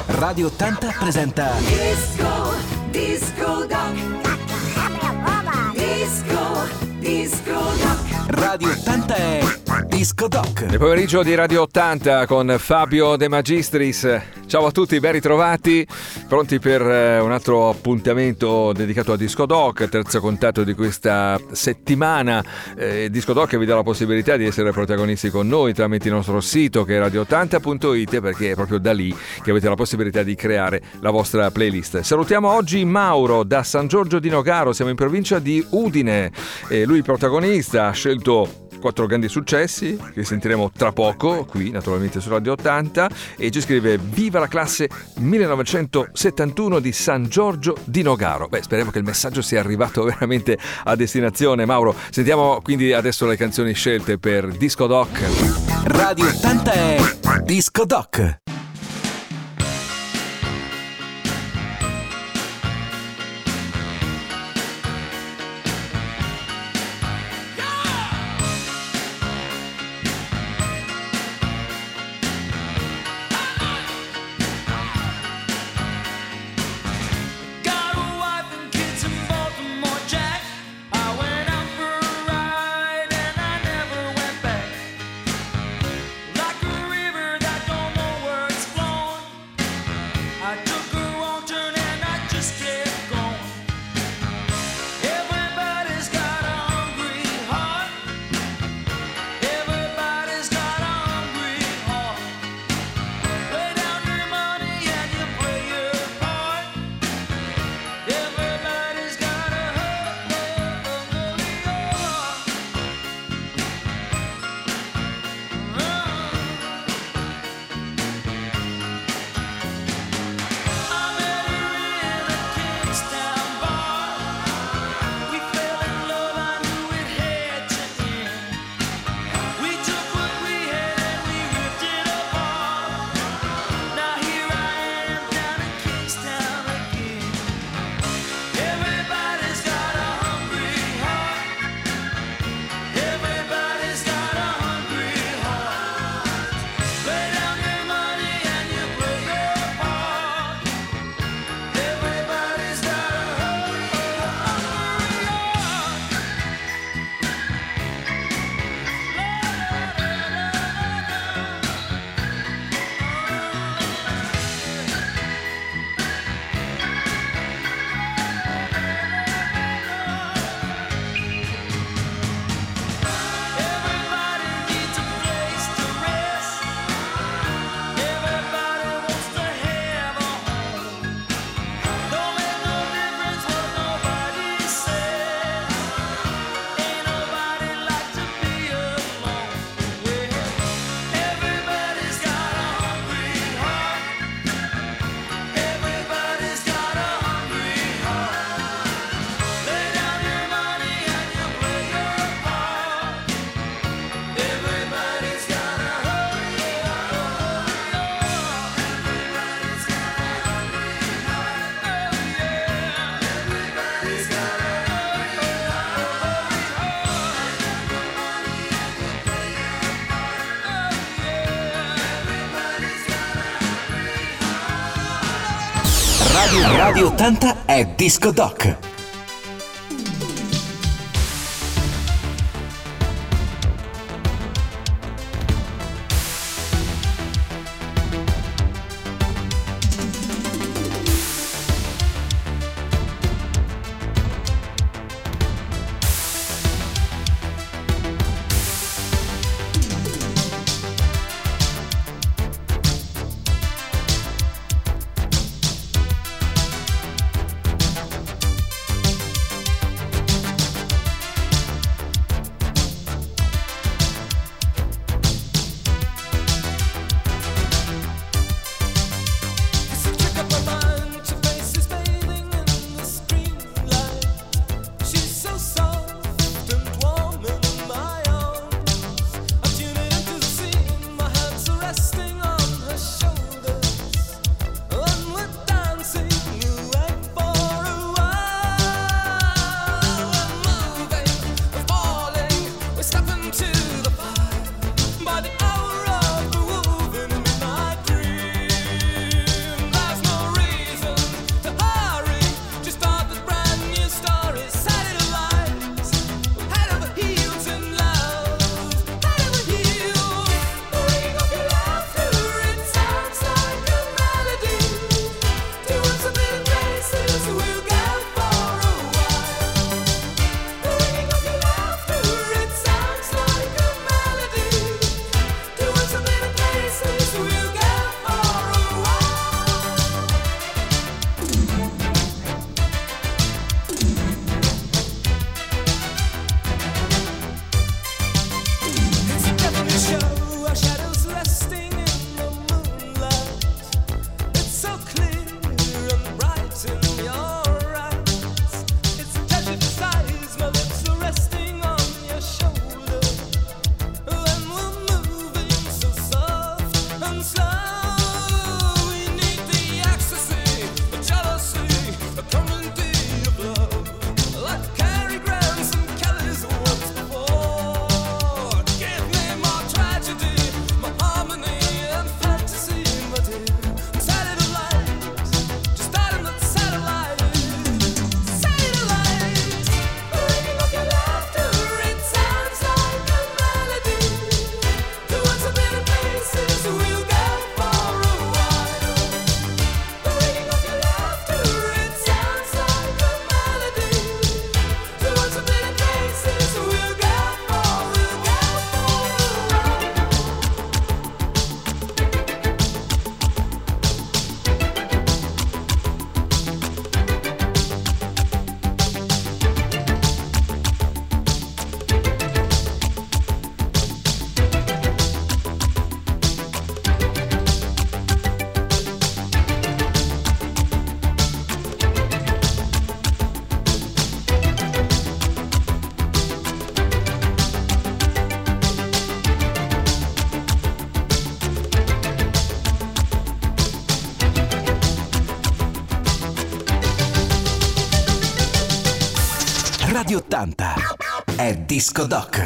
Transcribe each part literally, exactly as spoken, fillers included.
Radio ottanta presenta Disco, Disco Doc. Disco, Disco Doc. Radio ottanta è Disco Doc. Nel pomeriggio di Radio ottanta con Fabio De Magistris. Ciao a tutti, ben ritrovati, pronti per un altro appuntamento dedicato a Disco Doc, terzo contatto di questa settimana. Eh, Disco Doc vi dà la possibilità di essere protagonisti con noi tramite il nostro sito che è radio ottanta punto it, perché è proprio da lì che avete la possibilità di creare la vostra playlist. Salutiamo oggi Mauro da San Giorgio di Nogaro, siamo in provincia di Udine. Eh, lui protagonista, ha scelto quattro grandi successi che sentiremo tra poco qui naturalmente su Radio ottanta, e ci scrive: viva la classe millenovecentosettantuno di San Giorgio di Nogaro. Beh, speriamo che il messaggio sia arrivato veramente a destinazione, Mauro. Sentiamo quindi adesso le canzoni scelte per Disco Doc. Radio ottanta è Disco Doc. Radio, Radio ottanta è Disco Doc. Radio ottanta è Disco Doc.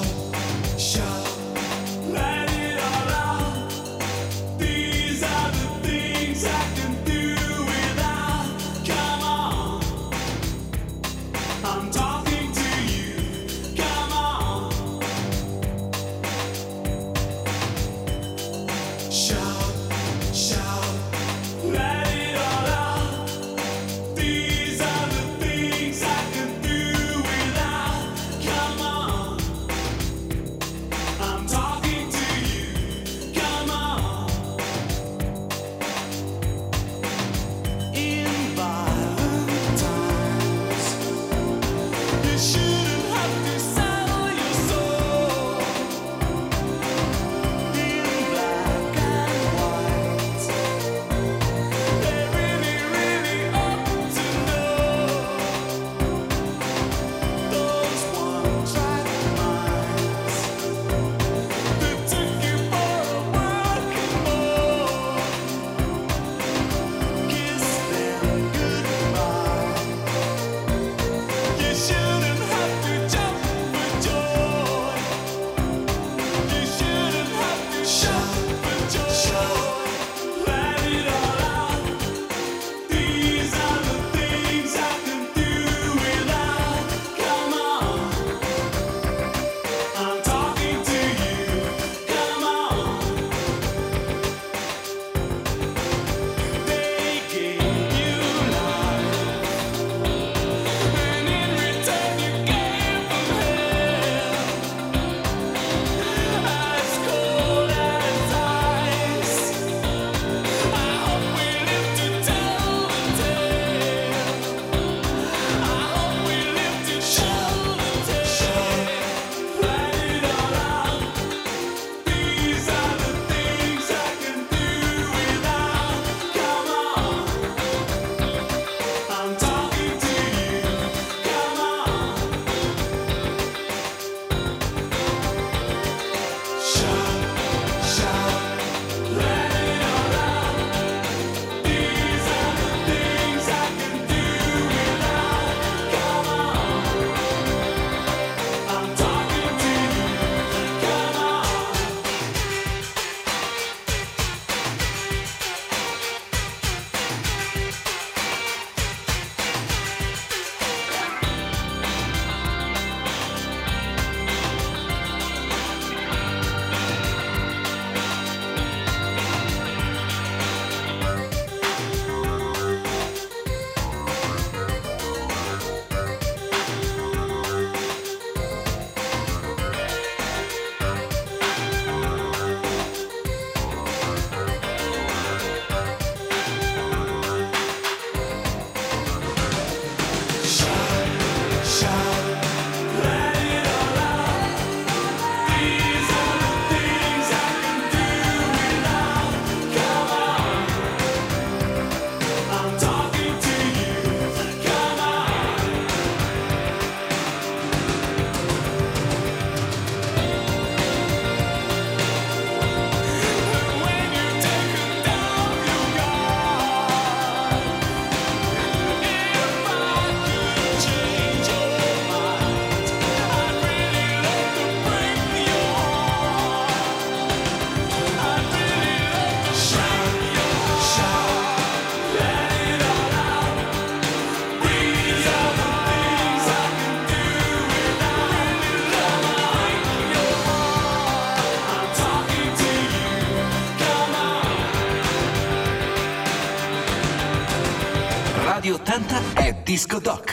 Radio ottanta è Disco Doc.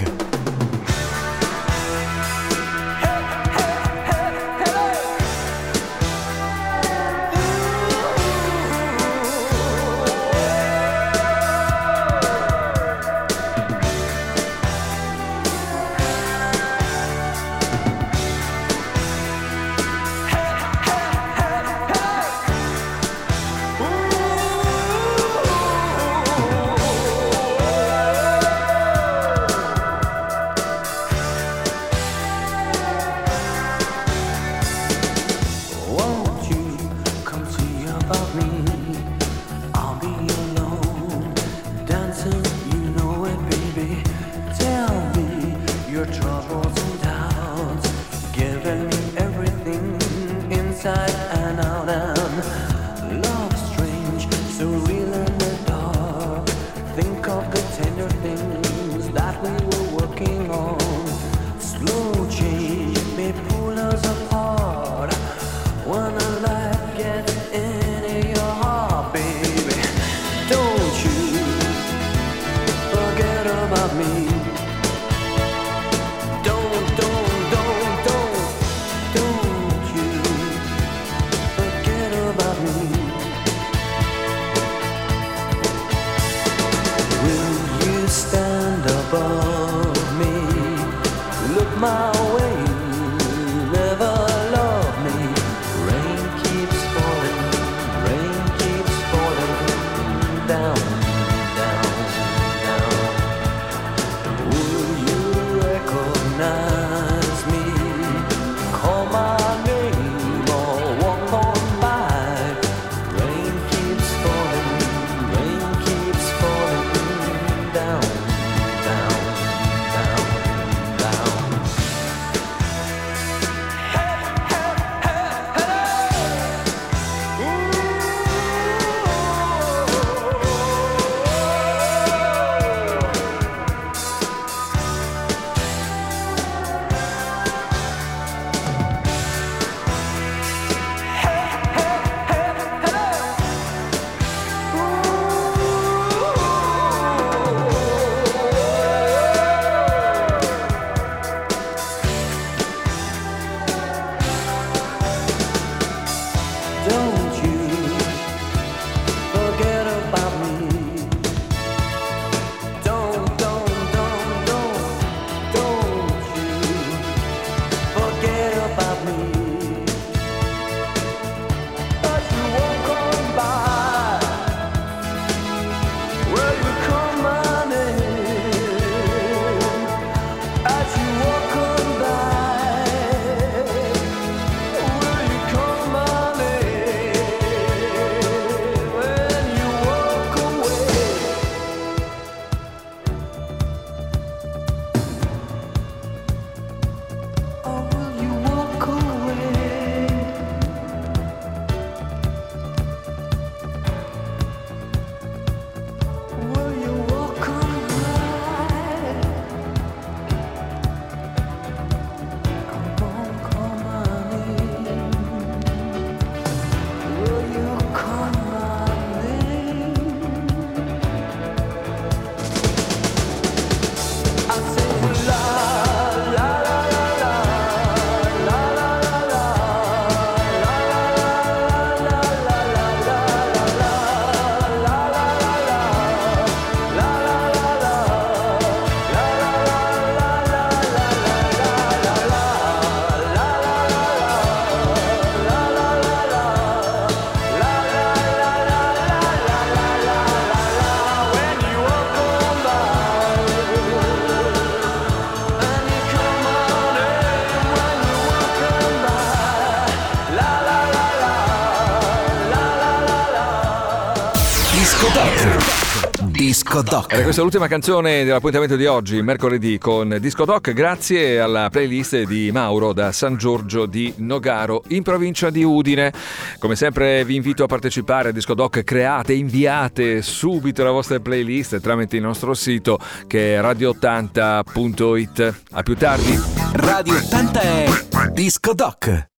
so real in the dark. Think of the tender things that we were working on. Slow change may pull us apart. When a light gets into your heart, baby, don't you forget about me. My way, never love me. Rain keeps falling, rain keeps falling down, down, down. Will you recognize me? Call my name or walk on by. Rain keeps falling, rain keeps falling down, down, down, down. Don't you forget about me. Don't, don't, don't, don't, don't you forget about me. As you walk on by, will you call my name? As you walk on by, will you call my name? When you walk away, or will you walk away? Will you walk away? Come on, call my name. Will you call my name? I say la la la la la la la la la la la when you walk on by, and you call my name when you walk on by, la la la la la la la la. Disco Doc. Disco Doc. Era questa l'ultima canzone dell'appuntamento di oggi, mercoledì, con Disco Doc, grazie alla playlist di Mauro da San Giorgio di Nogaro, in provincia di Udine. Come sempre vi invito a partecipare a Disco Doc, create, inviate subito la vostra playlist tramite il nostro sito che è radio ottanta punto it. A più tardi. Radio ottanta è Disco Doc.